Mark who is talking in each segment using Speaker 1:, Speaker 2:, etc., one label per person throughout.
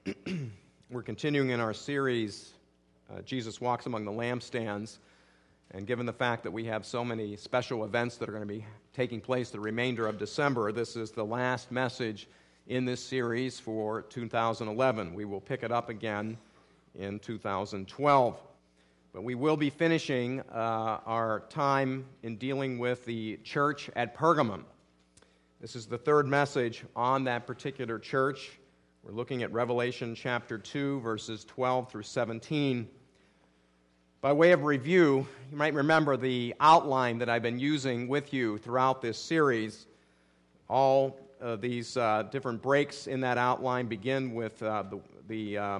Speaker 1: We're continuing in our series, Jesus Walks Among the Lampstands, and given the fact that we have so many special events that are going to be taking place the remainder of December, this is the last message in this series for 2011. We will pick it up again in 2012. But we will be finishing our time in dealing with the church at Pergamum. This is the third message on that particular church. We're looking at Revelation chapter 2, verses 12 through 17. By way of review, you might remember the outline that I've been using with you throughout this series. All these different breaks in that outline begin with the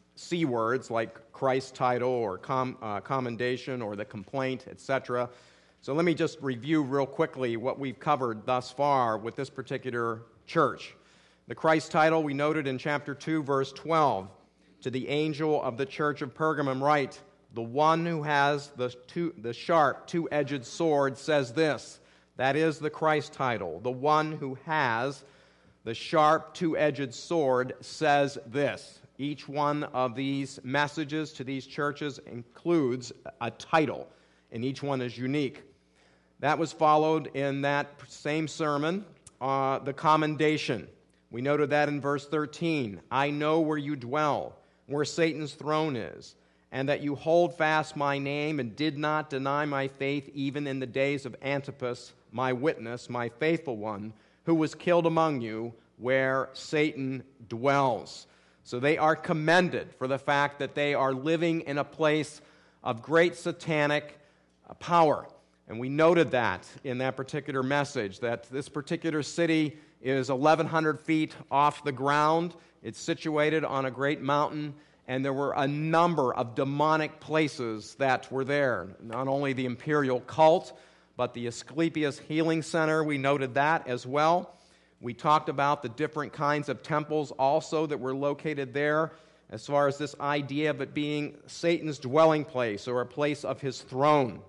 Speaker 1: C words like Christ's title or commendation or the complaint, etc. So let me just review real quickly what we've covered thus far with this particular church. The Christ title we noted in chapter 2, verse 12. To the angel of the church of Pergamum write, the one who has the sharp two-edged sword says this. That is the Christ title. The one who has the sharp two-edged sword says this. Each one of these messages to these churches includes a title, and each one is unique. That was followed in that same sermon, the commendation. We noted that in verse 13. I know where you dwell, where Satan's throne is, and that you hold fast my name and did not deny my faith even in the days of Antipas, my witness, my faithful one, who was killed among you, where Satan dwells. So they are commended for the fact that they are living in a place of great satanic power. And we noted that in that particular message, that this particular city is 1,100 feet off the ground. It's situated on a great mountain, and there were a number of demonic places that were there. Not only the imperial cult, but the Asclepius Healing Center, we noted that as well. We talked about the different kinds of temples also that were located there, as far as this idea of it being Satan's dwelling place or a place of his throne.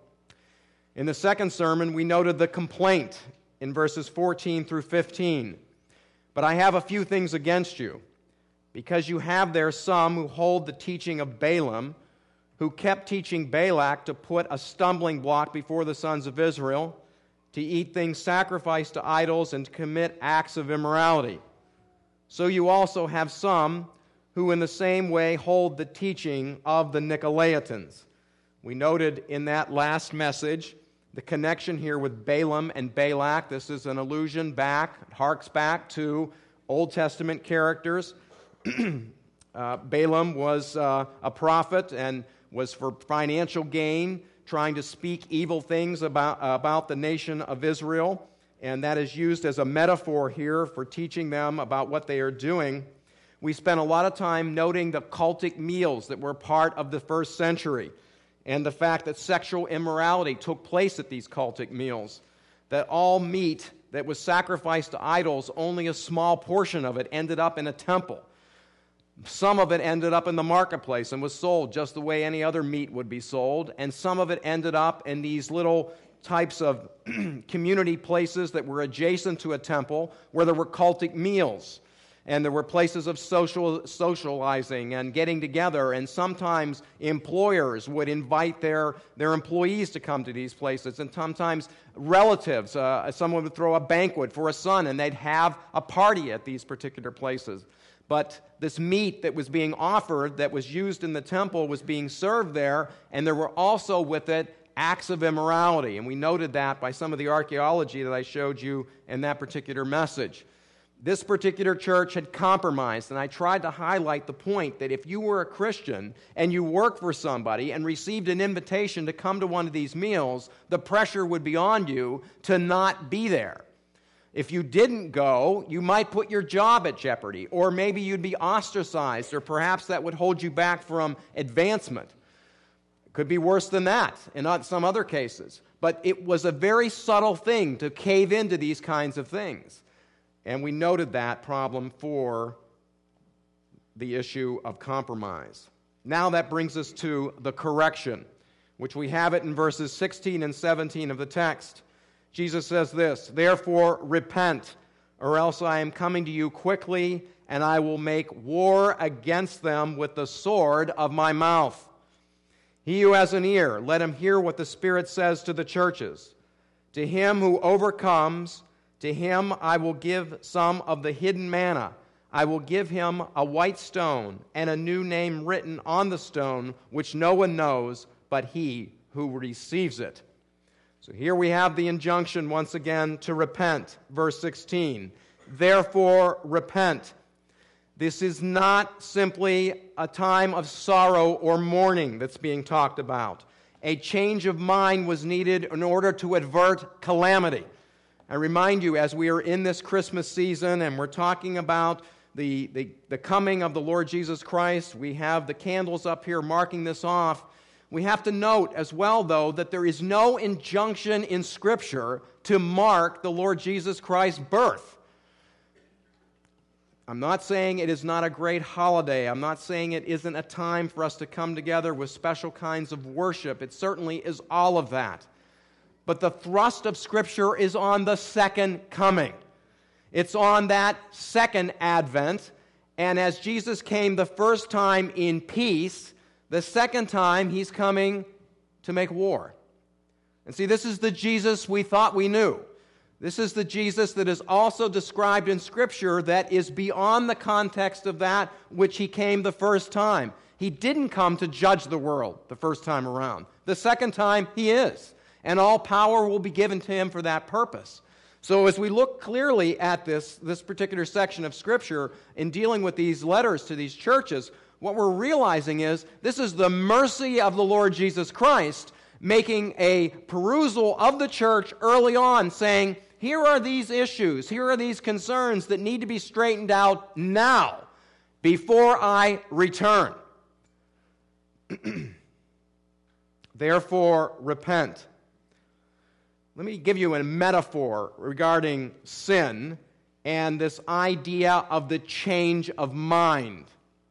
Speaker 1: In the second sermon, we noted the complaint in verses 14 through 15. But I have a few things against you, because you have there some who hold the teaching of Balaam, who kept teaching Balak to put a stumbling block before the sons of Israel, to eat things sacrificed to idols and to commit acts of immorality. So you also have some who in the same way hold the teaching of the Nicolaitans. We noted in that last message the connection here with Balaam and Balak. This is an allusion back, harks back to Old Testament characters. Balaam was a prophet and was for financial gain, trying to speak evil things about the nation of Israel. And that is used as a metaphor here for teaching them about what they are doing. We spent a lot of time noting the cultic meals that were part of the first century, and the fact that sexual immorality took place at these cultic meals, that all meat that was sacrificed to idols, only a small portion of it ended up in a temple. Some of it ended up in the marketplace and was sold just the way any other meat would be sold, and some of it ended up in these little types of community places that were adjacent to a temple where there were cultic meals. And there were places of socializing and getting together, and sometimes employers would invite their employees to come to these places, and sometimes relatives, someone would throw a banquet for a son, and they'd have a party at these particular places. But this meat that was being offered, that was used in the temple, was being served there, and there were also with it acts of immorality, and we noted that by some of the archaeology that I showed you in that particular message. This particular church had compromised, and I tried to highlight the point that if you were a Christian and you worked for somebody and received an invitation to come to one of these meals, the pressure would be on you to not be there. If you didn't go, you might put your job at jeopardy, or maybe you'd be ostracized, or perhaps that would hold you back from advancement. It could be worse than that in some other cases. But it was a very subtle thing to cave into these kinds of things. And we noted that problem for the issue of compromise. Now that brings us to the correction, which we have it in verses 16 and 17 of the text. Jesus says this, therefore repent, or else I am coming to you quickly, and I will make war against them with the sword of my mouth. He who has an ear, let him hear what the Spirit says to the churches. To him who overcomes, to him I will give some of the hidden manna. I will give him a white stone and a new name written on the stone, which no one knows but he who receives it. So here we have the injunction once again to repent. Verse 16, therefore repent. This is not simply a time of sorrow or mourning that's being talked about. A change of mind was needed in order to avert calamity. I remind you, as we are in this Christmas season and we're talking about the coming of the Lord Jesus Christ, we have the candles up here marking this off. We have to note as well, though, that there is no injunction in Scripture to mark the Lord Jesus Christ's birth. I'm not saying it is not a great holiday. I'm not saying it isn't a time for us to come together with special kinds of worship. It certainly is all of that. But the thrust of Scripture is on the second coming. It's on that second advent. And as Jesus came the first time in peace, the second time he's coming to make war. And see, this is the Jesus we thought we knew. This is the Jesus that is also described in Scripture that is beyond the context of that which he came the first time. He didn't come to judge the world the first time around. The second time, he is. And all power will be given to him for that purpose. So as we look clearly at this particular section of Scripture in dealing with these letters to these churches, what we're realizing is this is the mercy of the Lord Jesus Christ making a perusal of the church early on, saying, here are these issues, here are these concerns that need to be straightened out now, before I return. Therefore, repent. Let me give you a metaphor regarding sin and this idea of the change of mind.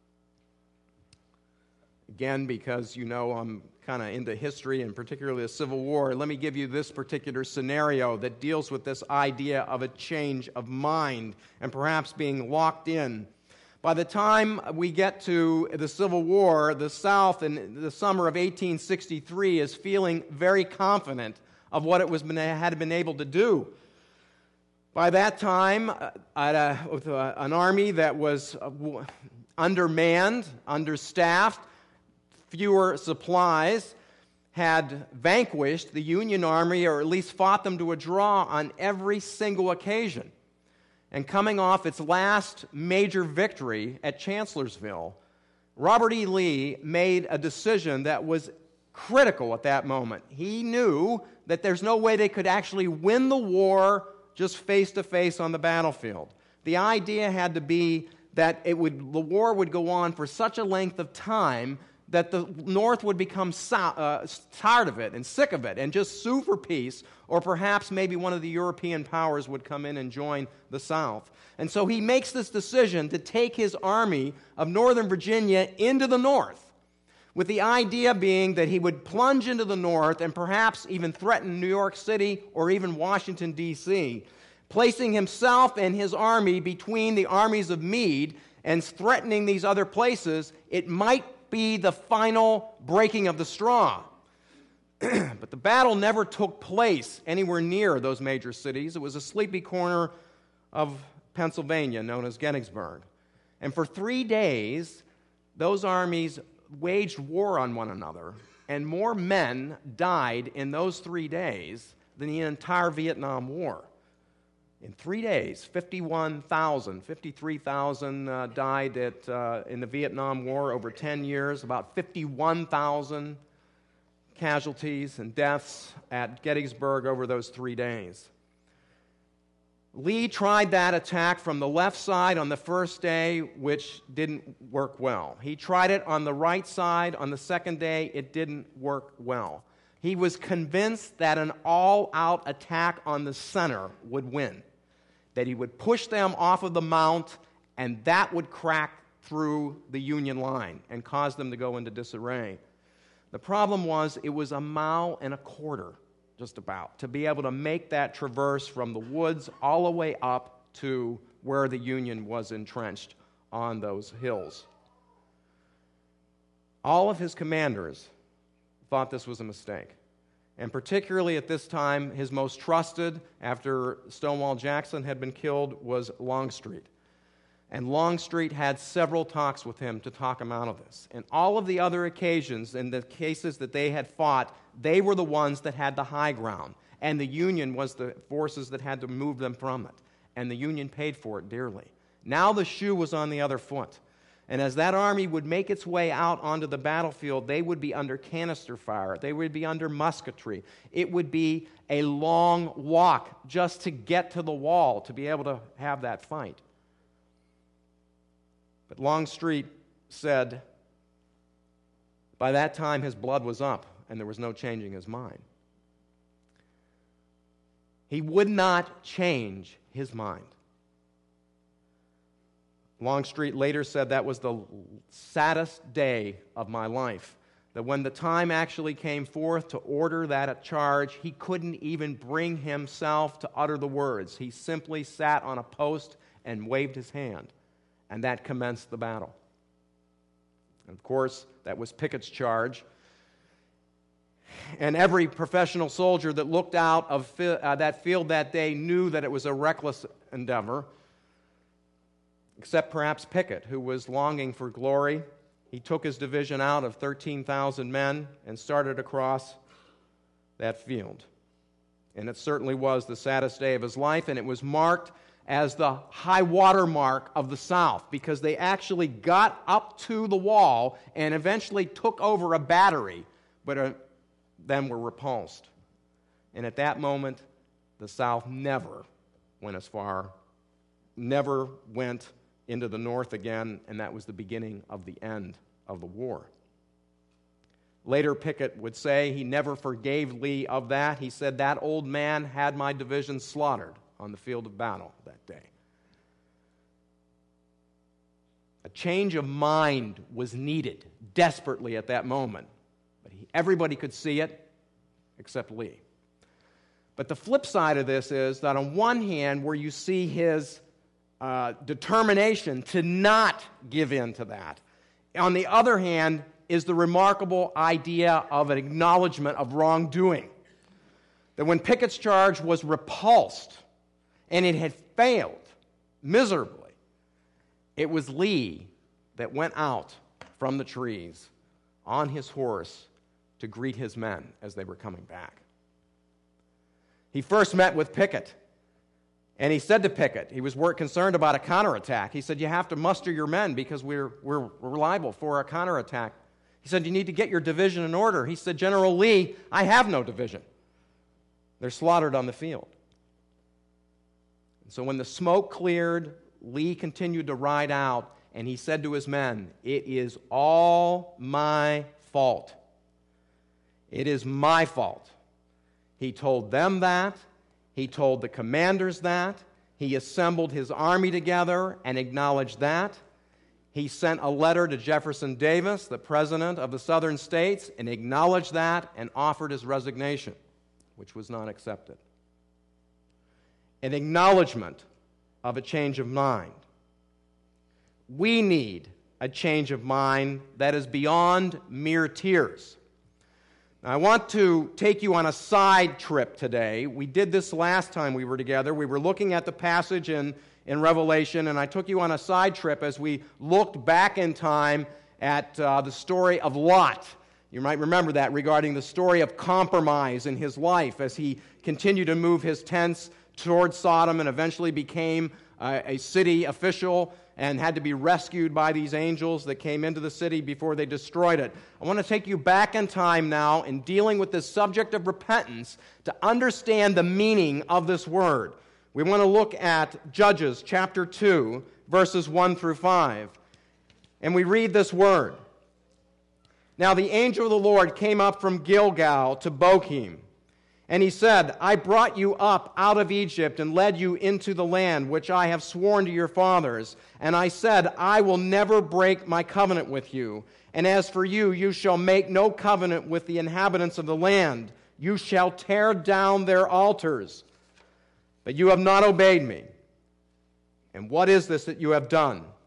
Speaker 1: Again, because you know I'm kind of into history and particularly the Civil War, let me give you this particular scenario that deals with this idea of a change of mind and perhaps being locked in. By the time we get to the Civil War, the South in the summer of 1863 is feeling very confident of what it had been able to do. By that time, with an army that was undermanned, understaffed, fewer supplies, had vanquished the Union Army, or at least fought them to a draw on every single occasion. And coming off its last major victory at Chancellorsville, Robert E. Lee made a decision that was critical at that moment. He knew that there's no way they could actually win the war just face-to-face on the battlefield. The idea had to be that the war would go on for such a length of time that the North would become tired of it and sick of it and just sue for peace, or perhaps maybe one of the European powers would come in and join the South. And so he makes this decision to take his army of Northern Virginia into the North, with the idea being that he would plunge into the North and perhaps even threaten New York City or even Washington, D.C., placing himself and his army between the armies of Meade and threatening these other places. It might be the final breaking of the straw. But the battle never took place anywhere near those major cities. It was a sleepy corner of Pennsylvania known as Gettysburg. And for 3 days, those armies waged war on one another, and more men died in those 3 days than the entire Vietnam War. In 3 days, 53,000 died in the Vietnam War over 10 years, about 51,000 casualties and deaths at Gettysburg over those 3 days. Lee tried that attack from the left side on the first day, which didn't work well. He tried it on the right side on the second day. It didn't work well. He was convinced that an all-out attack on the center would win, that he would push them off of the mount, and that would crack through the Union line and cause them to go into disarray. The problem was it was 1.25 miles, just about, to be able to make that traverse from the woods all the way up to where the Union was entrenched on those hills. All of his commanders thought this was a mistake. And particularly at this time, his most trusted, after Stonewall Jackson had been killed, was Longstreet. And Longstreet had several talks with him to talk him out of this. And all of the other occasions, in the cases that they had fought, they were the ones that had the high ground. And the Union was the forces that had to move them from it. And the Union paid for it dearly. Now the shoe was on the other foot. And as that army would make its way out onto the battlefield, they would be under canister fire. They would be under musketry. It would be a long walk just to get to the wall to be able to have that fight. But Longstreet said by that time his blood was up and there was no changing his mind. He would not change his mind. Longstreet later said that was the saddest day of my life. That when the time actually came forth to order that charge, he couldn't even bring himself to utter the words. He simply sat on a post and waved his hand. And that commenced the battle. And of course, that was Pickett's charge. And every professional soldier that looked out of that field that day knew that it was a reckless endeavor, except perhaps Pickett, who was longing for glory. He took his division out of 13,000 men and started across that field. And it certainly was the saddest day of his life, and it was marked as the high water mark of the South, because they actually got up to the wall and eventually took over a battery, but then were repulsed. And at that moment, the South never went as far, never went into the North again, and that was the beginning of the end of the war. Later, Pickett would say he never forgave Lee of that. He said, "That old man had my division slaughtered on the field of battle that day." A change of mind was needed desperately at that moment. But everybody could see it except Lee. But the flip side of this is that on one hand, where you see his determination to not give in to that, on the other hand is the remarkable idea of an acknowledgement of wrongdoing. That when Pickett's charge was repulsed, and it had failed miserably, it was Lee that went out from the trees on his horse to greet his men as they were coming back. He first met with Pickett, and he said to Pickett, he was concerned about a counterattack. He said, "You have to muster your men because we're liable for a counterattack." He said, "You need to get your division in order." He said, "General Lee, I have no division. They're slaughtered on the field." So when the smoke cleared, Lee continued to ride out, and he said to his men, "It is all my fault. It is my fault." He told them that. He told the commanders that. He assembled his army together and acknowledged that. He sent a letter to Jefferson Davis, the president of the Southern states, and acknowledged that and offered his resignation, which was not accepted. An acknowledgement of a change of mind. We need a change of mind that is beyond mere tears. Now, I want to take you on a side trip today. We did this last time we were together. We were looking at the passage in Revelation, and I took you on a side trip as we looked back in time at the story of Lot. You might remember that regarding the story of compromise in his life as he continued to move his tents towards Sodom and eventually became a city official and had to be rescued by these angels that came into the city before they destroyed it. I want to take you back in time now in dealing with this subject of repentance to understand the meaning of this word. We want to look at Judges chapter 2, verses 1 through 5. And we read this word. "Now the angel of the Lord came up from Gilgal to Bochim. And he said, I brought you up out of Egypt and led you into the land which I have sworn to your fathers. And I said, I will never break my covenant with you. And as for you, you shall make no covenant with the inhabitants of the land. You shall tear down their altars. But you have not obeyed me. And what is this that you have done?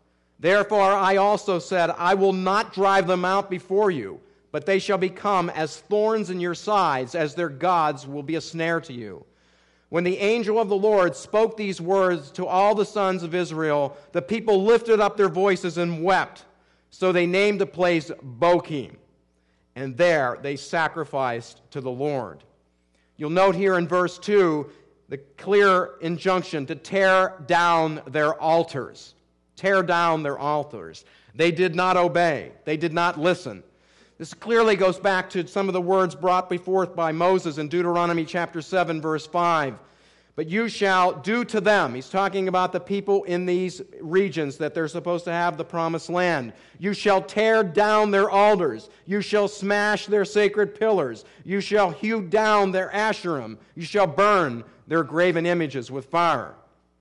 Speaker 1: Therefore I also said, I will not drive them out before you, but they shall become as thorns in your sides, as their gods will be a snare to you. When the angel of the Lord spoke these words to all the sons of Israel, the people lifted up their voices and wept. So they named the place Bochim, and there they sacrificed to the Lord. You'll note here in verse 2 the clear injunction to tear down their altars. Tear down their altars. They did not obey. They did not listen. This clearly goes back to some of the words brought forth by Moses in Deuteronomy chapter 7, verse 5. But you shall do to them, he's talking about the people in these regions that they're supposed to have the promised land. You shall tear down their altars. You shall smash their sacred pillars. You shall hew down their Asherim. You shall burn their graven images with fire.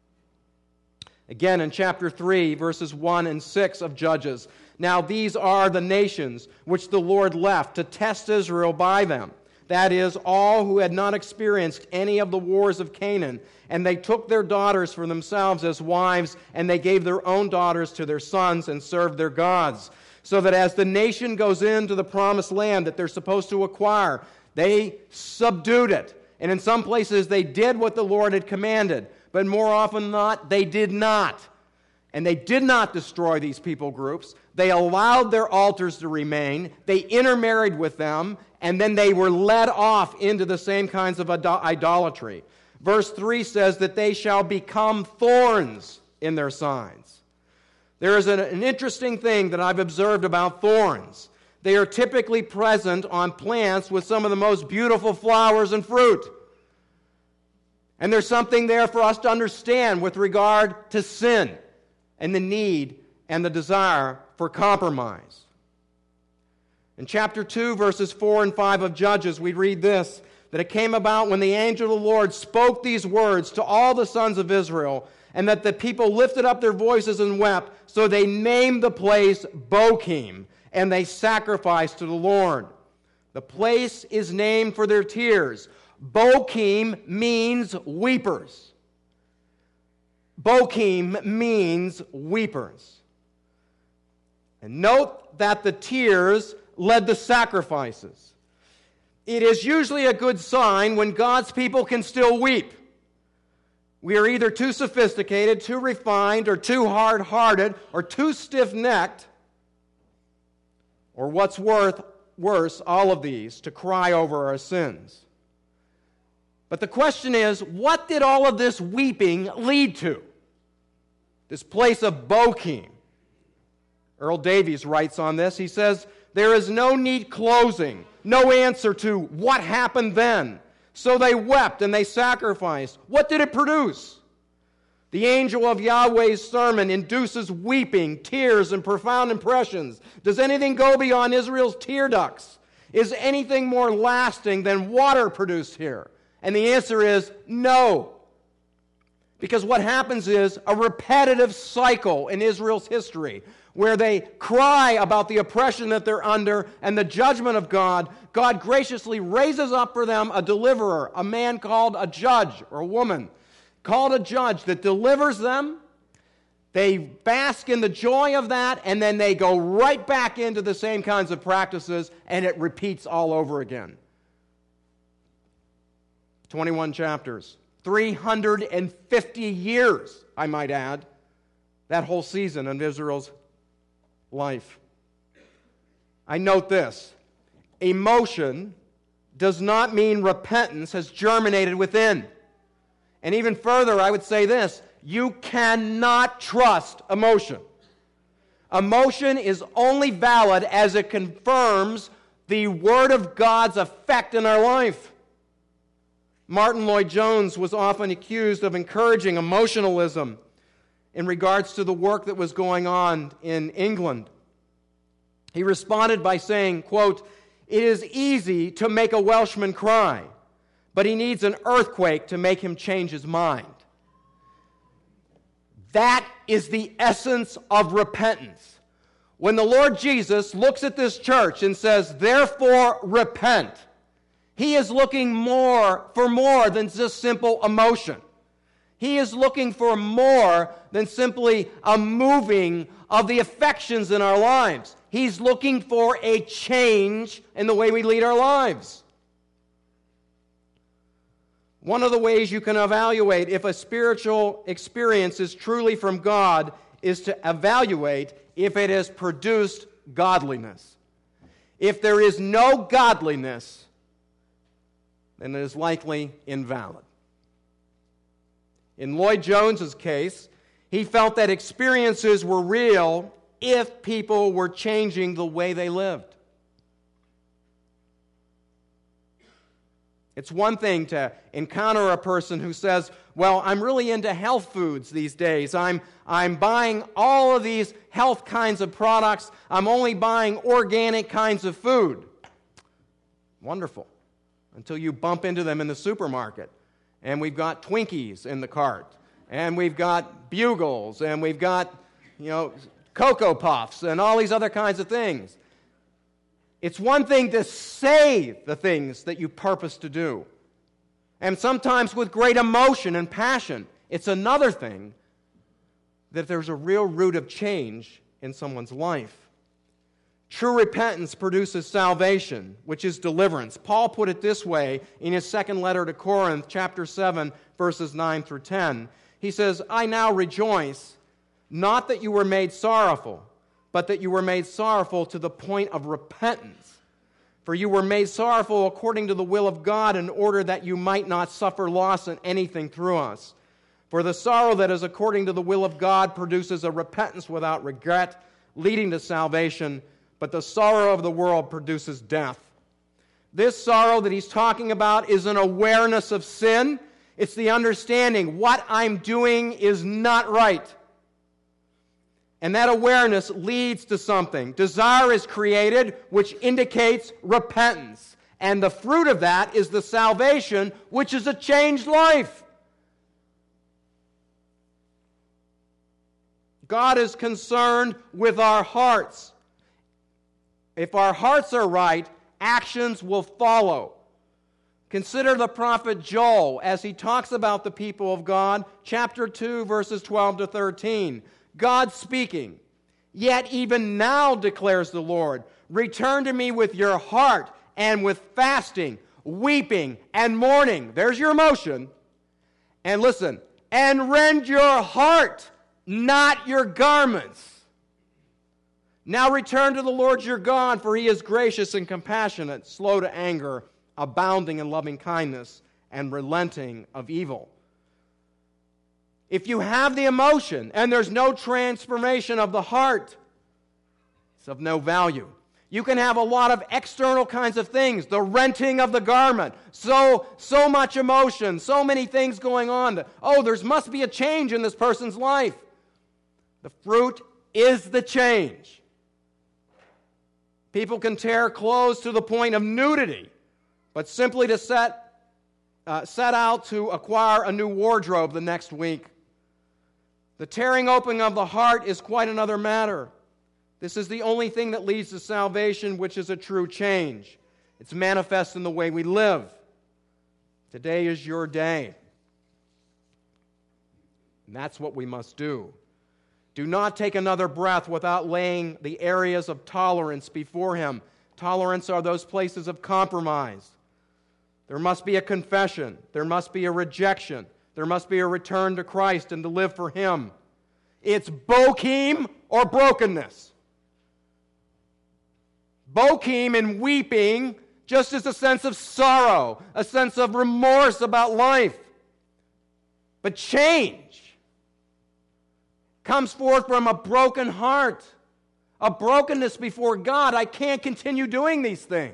Speaker 1: Again in chapter 3, verses 1 and 6 of Judges. Now these are the nations which the Lord left to test Israel by them. That is, all who had not experienced any of the wars of Canaan. And they took their daughters for themselves as wives, and they gave their own daughters to their sons and served their gods. So that as the nation goes into the promised land that they're supposed to acquire, they subdued it. And in some places they did what the Lord had commanded. But more often than not, they did not. And they did not destroy these people groups. They allowed their altars to remain. They intermarried with them. And then they were led off into the same kinds of idolatry. Verse 3 says that they shall become thorns in their sides. There is an interesting thing that I've observed about thorns. They are typically present on plants with some of the most beautiful flowers and fruit. And there's something there for us to understand with regard to sin and the need and the desire for compromise. In chapter 2, verses 4 and 5 of Judges, we read this, that it came about when the angel of the Lord spoke these words to all the sons of Israel, and that the people lifted up their voices and wept, so they named the place Bochim, and they sacrificed to the Lord. The place is named for their tears. Bochim means weepers. Bochim means weepers. And note that the tears led the sacrifices. It is usually a good sign when God's people can still weep. We are either too sophisticated, too refined, or too hard-hearted, or too stiff-necked, or what's worse, all of these, to cry over our sins. But the question is, what did all of this weeping lead to? This place of Bochim. Earl Davies writes on this. He says, there is no neat closing, no answer to what happened then. So they wept and they sacrificed. What did it produce? The angel of Yahweh's sermon induces weeping, tears, and profound impressions. Does anything go beyond Israel's tear ducts? Is anything more lasting than water produced here? And the answer is no. Because what happens is a repetitive cycle in Israel's history where they cry about the oppression that they're under and the judgment of God. God graciously raises up for them a deliverer, a man called a judge, or a woman called a judge that delivers them. They bask in the joy of that, and then they go right back into the same kinds of practices, and it repeats all over again. 21 chapters, 350 years, I might add, that whole season of Israel's life. I note this. Emotion does not mean repentance has germinated within. And even further, I would say this. You cannot trust emotion. Emotion is only valid as it confirms the Word of God's effect in our life. Martin Lloyd-Jones was often accused of encouraging emotionalism in regards to the work that was going on in England. He responded by saying, quote, "It is easy to make a Welshman cry, but he needs an earthquake to make him change his mind." That is the essence of repentance. When the Lord Jesus looks at this church and says, "Therefore repent," He is looking for more than just simple emotion. He is looking for more than simply a moving of the affections in our lives. He's looking for a change in the way we lead our lives. One of the ways you can evaluate if a spiritual experience is truly from God is to evaluate if it has produced godliness. If there is no godliness, then it is likely invalid. In Lloyd Jones's case, he felt that experiences were real if people were changing the way they lived. It's one thing to encounter a person who says, well, I'm really into health foods these days. I'm buying all of these health kinds of products. I'm only buying organic kinds of food. Wonderful. Until you bump into them in the supermarket. And we've got Twinkies in the cart. And we've got Bugles. And we've got, Cocoa Puffs and all these other kinds of things. It's one thing to say the things that you purpose to do. And sometimes with great emotion and passion. It's another thing that there's a real root of change in someone's life. True repentance produces salvation, which is deliverance. Paul put it this way in his second letter to Corinth, chapter 7, verses 9 through 10. He says, I now rejoice, not that you were made sorrowful, but that you were made sorrowful to the point of repentance. For you were made sorrowful according to the will of God in order that you might not suffer loss in anything through us. For the sorrow that is according to the will of God produces a repentance without regret, leading to salvation, but the sorrow of the world produces death. This sorrow that he's talking about is an awareness of sin. It's the understanding what I'm doing is not right. And that awareness leads to something. Desire is created, which indicates repentance. And the fruit of that is the salvation, which is a changed life. God is concerned with our hearts. If our hearts are right, actions will follow. Consider the prophet Joel as he talks about the people of God, chapter 2, verses 12 to 13. God speaking, yet even now declares the Lord, return to me with your heart and with fasting, weeping, and mourning. There's your emotion. And listen, and rend your heart, not your garments. Now return to the Lord your God, for he is gracious and compassionate, slow to anger, abounding in loving kindness, and relenting of evil. If you have the emotion and there's no transformation of the heart, it's of no value. You can have a lot of external kinds of things, the renting of the garment, so much emotion, so many things going on. There must be a change in this person's life. The fruit is the change. People can tear clothes to the point of nudity, but simply to set out to acquire a new wardrobe the next week. The tearing open of the heart is quite another matter. This is the only thing that leads to salvation, which is a true change. It's manifest in the way we live. Today is your day. And that's what we must do. Do not take another breath without laying the areas of tolerance before Him. Tolerance are those places of compromise. There must be a confession. There must be a rejection. There must be a return to Christ and to live for Him. It's bochim or brokenness. Bochim and weeping just is a sense of sorrow, a sense of remorse about life. But change comes forth from a broken heart, a brokenness before God. I can't continue doing these things.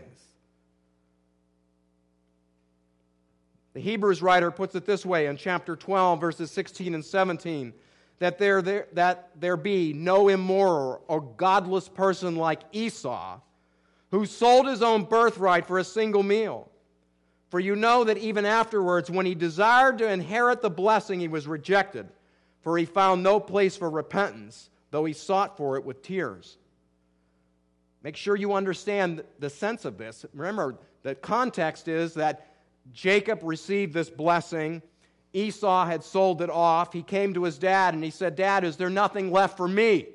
Speaker 1: The Hebrews writer puts it this way in chapter 12, verses 16 and 17, that there be no immoral or godless person like Esau, who sold his own birthright for a single meal. For you know that even afterwards, when he desired to inherit the blessing, he was rejected, for he found no place for repentance, though he sought for it with tears. Make sure you understand the sense of this. Remember, the context is that Jacob received this blessing Esau had sold it off. He came to his dad and he said, "Dad, is there nothing left for me?"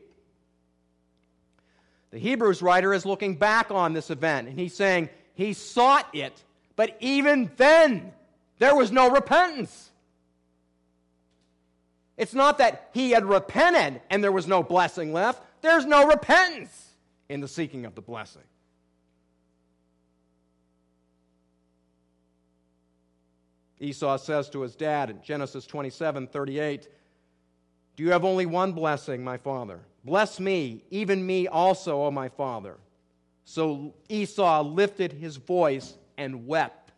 Speaker 1: The Hebrews writer is looking back on this event, and he's saying he sought it, but even then, there was no repentance. It's not that he had repented and there was no blessing left. There's no repentance in the seeking of the blessing. Esau says to his dad in Genesis 27:38, "Do you have only one blessing, my father? Bless me, even me also, O my father." So Esau lifted his voice and wept.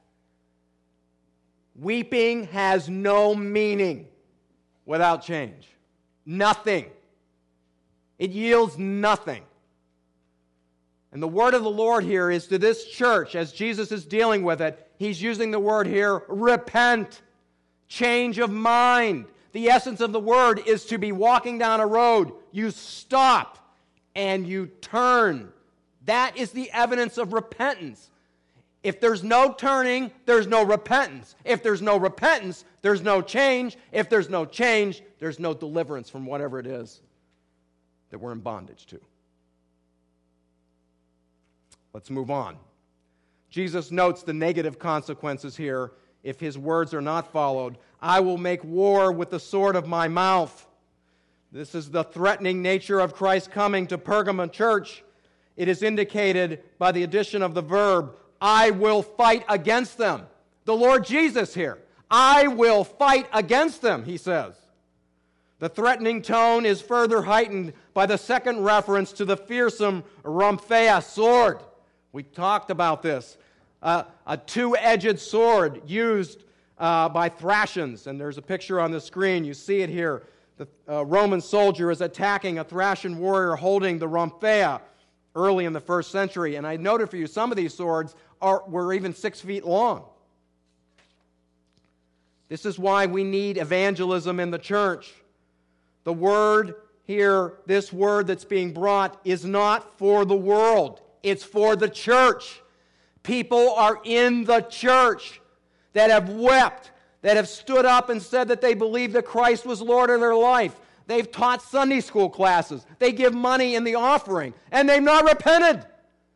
Speaker 1: Weeping has no meaning without change. Nothing. It yields nothing. And the word of the Lord here is to this church, as Jesus is dealing with it, he's using the word here, repent, change of mind. The essence of the word is to be walking down a road. You stop and you turn. That is the evidence of repentance. If there's no turning, there's no repentance. If there's no repentance, there's no change. If there's no change, there's no deliverance from whatever it is that we're in bondage to. Let's move on. Jesus notes the negative consequences here if his words are not followed. "I will make war with the sword of my mouth." This is the threatening nature of Christ's coming to Pergamon church. It is indicated by the addition of the verb, "I will fight against them." The Lord Jesus here, "I will fight against them," he says. The threatening tone is further heightened by the second reference to the fearsome rhomphaia sword. We talked about this. A two-edged sword used by Thracians, and there's a picture on the screen. You see it here. The Roman soldier is attacking a Thracian warrior holding the rhomphaia early in the 1st century. And I noted for you, some of these swords were even 6 feet long. This is why we need evangelism in the church. The word here, this word that's being brought, is not for the world. It's for the church. People are in the church that have wept, that have stood up and said that they believe that Christ was Lord of their life. They've taught Sunday school classes. They give money in the offering, and they've not repented.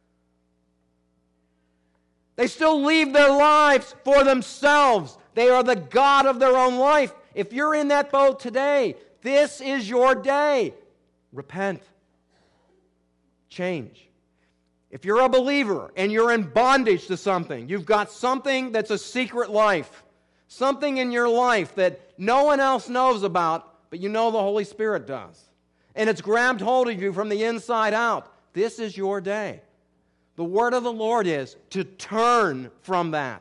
Speaker 1: They still leave their lives for themselves. They are the God of their own life. If you're in that boat today, this is your day. Repent. Change. If you're a believer and you're in bondage to something, you've got something that's a secret life, something in your life that no one else knows about, but you know the Holy Spirit does, and it's grabbed hold of you from the inside out, this is your day. The word of the Lord is to turn from that.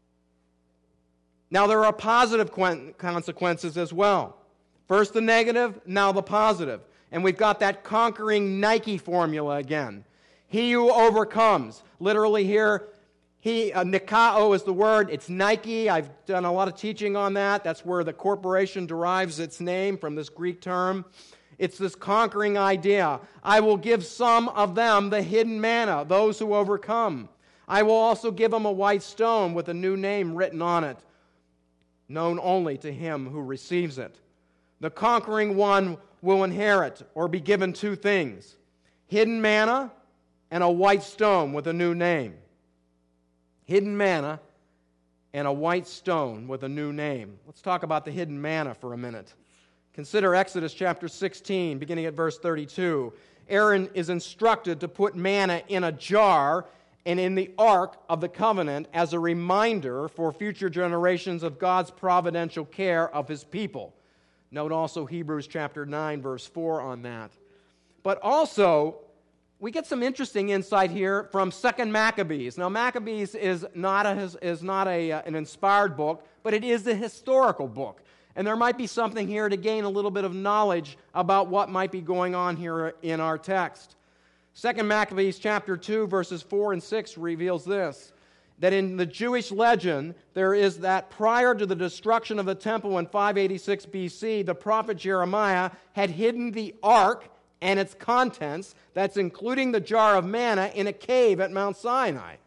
Speaker 1: Now, there are positive consequences as well. First the negative, now the positive. And we've got that conquering Nike formula again. He who overcomes. Literally here, Nikao is the word. It's Nike. I've done a lot of teaching on that. That's where the corporation derives its name, from this Greek term. It's this conquering idea. I will give some of them the hidden manna, those who overcome. I will also give them a white stone with a new name written on it, known only to him who receives it. The conquering one will inherit or be given two things: hidden manna and a white stone with a new name. Hidden manna and a white stone with a new name. Let's talk about the hidden manna for a minute. Consider Exodus chapter 16, beginning at verse 32. Aaron is instructed to put manna in a jar and in the Ark of the Covenant as a reminder for future generations of God's providential care of His people. Note also Hebrews chapter 9, verse 4 on that. But also, we get some interesting insight here from 2 Maccabees. Now, Maccabees is not an inspired book, but it is a historical book. And there might be something here to gain a little bit of knowledge about what might be going on here in our text. 2 Maccabees chapter 2, verses 4 and 6 reveals this, that in the Jewish legend, there is that prior to the destruction of the temple in 586 BC, the prophet Jeremiah had hidden the ark and its contents, that's including the jar of manna, in a cave at Mount Sinai.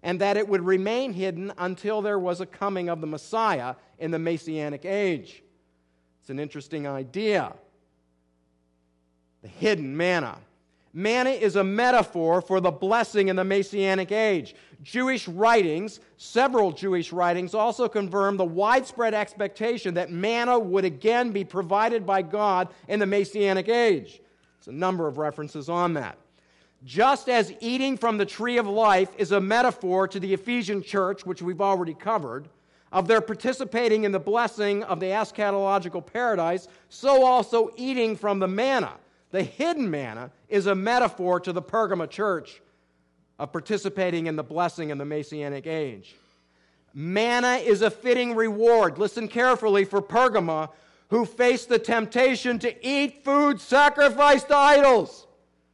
Speaker 1: and that it would remain hidden until there was a coming of the Messiah in the Messianic age. It's an interesting idea. The hidden manna. Manna is a metaphor for the blessing in the Messianic age. Jewish writings, several Jewish writings, also confirm the widespread expectation that manna would again be provided by God in the Messianic age. There's a number of references on that. Just as eating from the tree of life is a metaphor to the Ephesian church, which we've already covered, of their participating in the blessing of the eschatological paradise, so also eating from the manna, the hidden manna, is a metaphor to the Pergamum church of participating in the blessing in the Messianic age. Manna is a fitting reward, listen carefully, for Pergamum, who faced the temptation to eat food sacrificed to idols.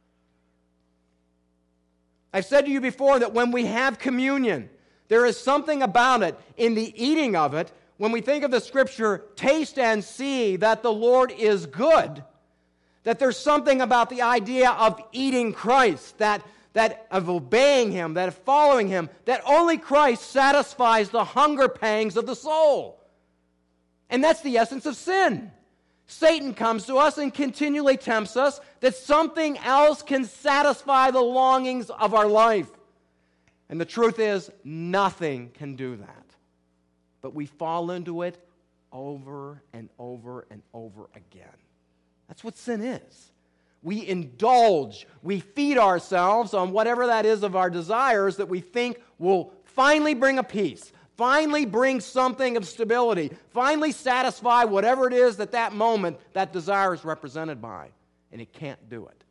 Speaker 1: I've said to you before that when we have communion, there is something about it in the eating of it. When we think of the scripture, taste and see that the Lord is good, that there's something about the idea of eating Christ, that of obeying Him, that of following Him, that only Christ satisfies the hunger pangs of the soul. And that's the essence of sin. Satan comes to us and continually tempts us that something else can satisfy the longings of our life. And the truth is, nothing can do that. But we fall into it over and over and over again. That's what sin is. We indulge, we feed ourselves on whatever that is of our desires that we think will finally bring a peace, finally bring something of stability, finally satisfy whatever it is that moment that desire is represented by. And it can't do it.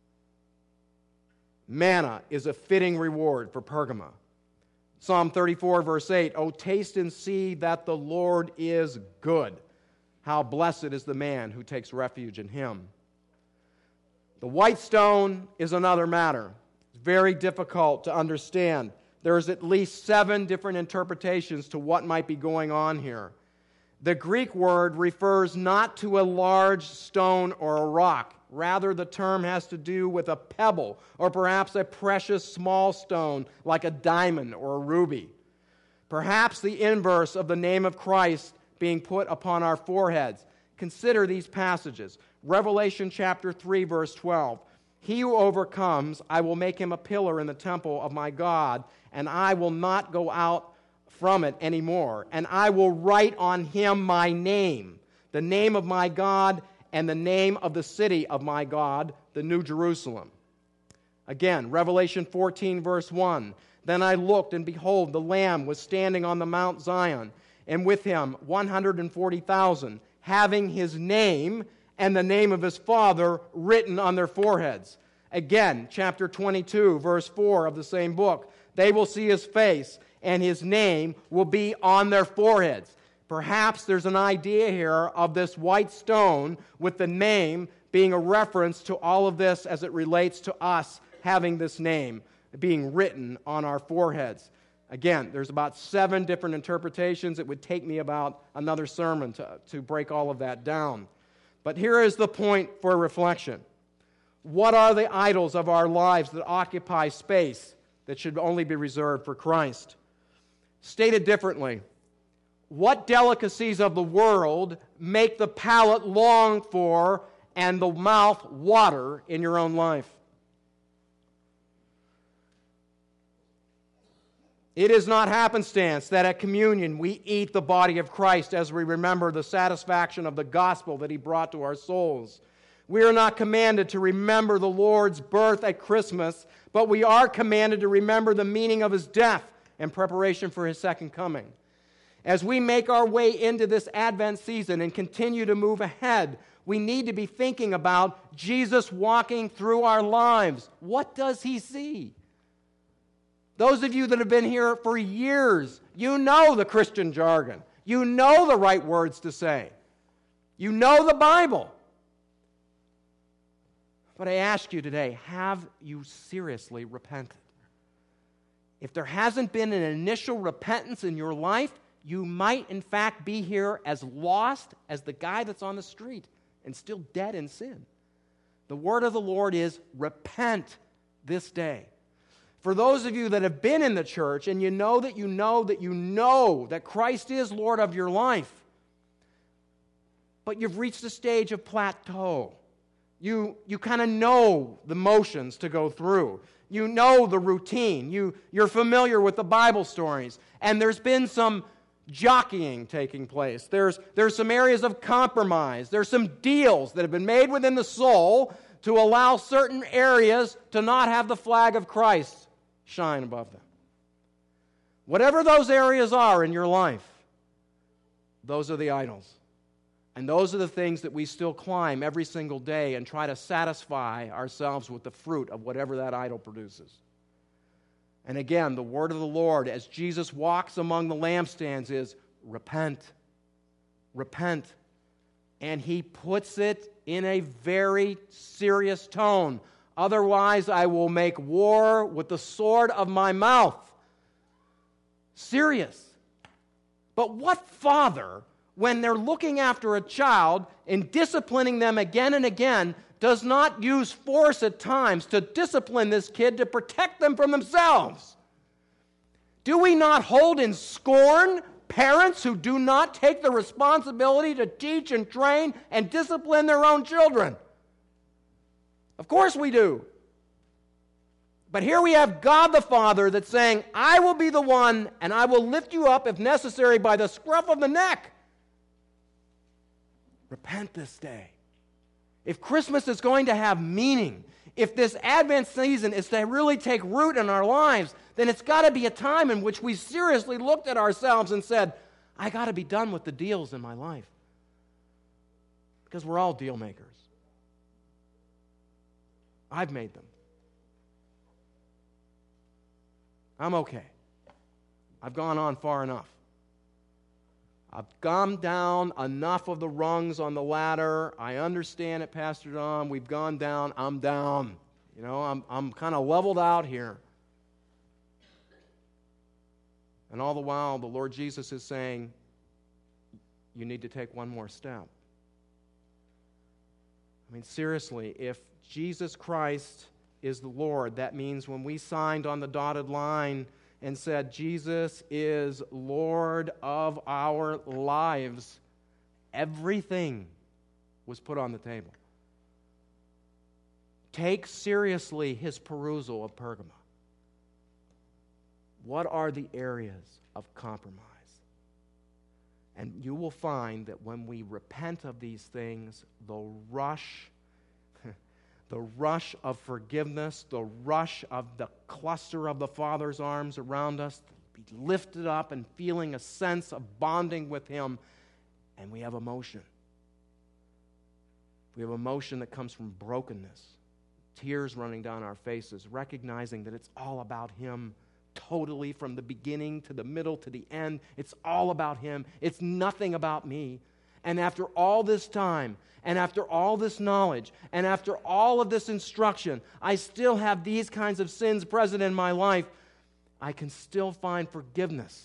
Speaker 1: Manna is a fitting reward for Pergamum. Psalm 34, verse 8, "O taste and see that the Lord is good. How blessed is the man who takes refuge in Him." The white stone is another matter. It's very difficult to understand. There's at least 7 different interpretations to what might be going on here. The Greek word refers not to a large stone or a rock. Rather, the term has to do with a pebble or perhaps a precious small stone like a diamond or a ruby. Perhaps the inverse of the name of Christ being put upon our foreheads. Consider these passages. Revelation chapter 3, verse 12. "He who overcomes, I will make him a pillar in the temple of my God, and I will not go out from it anymore. And I will write on him my name, the name of my God, and the name of the city of my God, the New Jerusalem." Again, Revelation 14, verse 1. "Then I looked, and behold, the Lamb was standing on the Mount Zion, and with him 140,000, having his name and the name of his Father written on their foreheads." Again, chapter 22, verse 4 of the same book. "They will see his face, and his name will be on their foreheads." Perhaps there's an idea here of this white stone with the name being a reference to all of this as it relates to us having this name being written on our foreheads. Again, there's about 7 different interpretations. It would take me about another sermon to break all of that down. But here is the point for reflection. What are the idols of our lives that occupy space that should only be reserved for Christ? Stated differently, what delicacies of the world make the palate long for and the mouth water in your own life? It is not happenstance that at communion we eat the body of Christ as we remember the satisfaction of the gospel that He brought to our souls. We are not commanded to remember the Lord's birth at Christmas, but we are commanded to remember the meaning of His death in preparation for His second coming. As we make our way into this Advent season and continue to move ahead, we need to be thinking about Jesus walking through our lives. What does He see? Those of you that have been here for years, you know the Christian jargon. You know the right words to say. You know the Bible. But I ask you today, have you seriously repented? If there hasn't been an initial repentance in your life, you might in fact be here as lost as the guy that's on the street and still dead in sin. The word of the Lord is repent this day. For those of you that have been in the church and you know that Christ is Lord of your life, but you've reached a stage of plateau. You kind of know the motions to go through. You know the routine. You're familiar with the Bible stories. And there's been some jockeying taking place. There's some areas of compromise. There's some deals that have been made within the soul to allow certain areas to not have the flag of Christ shine above them. Whatever those areas are in your life, those are the idols. And those are the things that we still climb every single day and try to satisfy ourselves with the fruit of whatever that idol produces. And again, the word of the Lord, as Jesus walks among the lampstands, is repent. Repent. And he puts it in a very serious tone. Otherwise, I will make war with the sword of my mouth. Serious. But what father, when they're looking after a child and disciplining them again and again, does not use force at times to discipline this kid to protect them from themselves? Do we not hold in scorn parents who do not take the responsibility to teach and train and discipline their own children? Of course we do. But here we have God the Father that's saying, I will be the one and I will lift you up if necessary by the scruff of the neck. Repent this day. If Christmas is going to have meaning, if this Advent season is to really take root in our lives, then it's got to be a time in which we seriously looked at ourselves and said, I got to be done with the deals in my life. Because we're all deal makers. I've made them. I'm okay. I've gone on far enough. I've gone down enough of the rungs on the ladder. I understand it, Pastor Don. We've gone down. I'm down. You know, I'm kind of leveled out here. And all the while, the Lord Jesus is saying, you need to take one more step. I mean, seriously, if Jesus Christ is the Lord, that means when we signed on the dotted line and said, Jesus is Lord of our lives, everything was put on the table. Take seriously his perusal of Pergamum. What are the areas of compromise? And you will find that when we repent of these things, the rush of forgiveness, the rush of the cluster of the Father's arms around us, be lifted up and feeling a sense of bonding with him, and we have emotion. We have emotion that comes from brokenness, tears running down our faces, recognizing that it's all about him totally from the beginning to the middle to the end. It's all about him. It's nothing about me. And after all this time, and after all this knowledge, and after all of this instruction, I still have these kinds of sins present in my life. I can still find forgiveness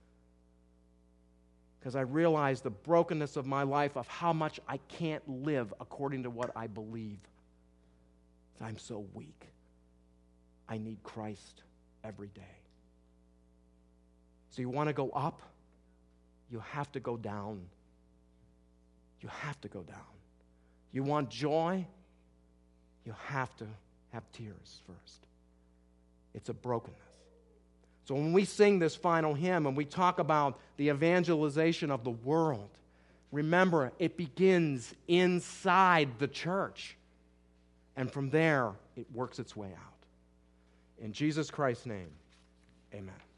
Speaker 1: because I realize the brokenness of my life, of how much I can't live according to what I believe. I'm so weak. I need Christ every day. So you want to go up? You have to go down. You have to go down. You want joy? You have to have tears first. It's a brokenness. So when we sing this final hymn and we talk about the evangelization of the world, remember, it begins inside the church. And from there, it works its way out. In Jesus Christ's name, amen.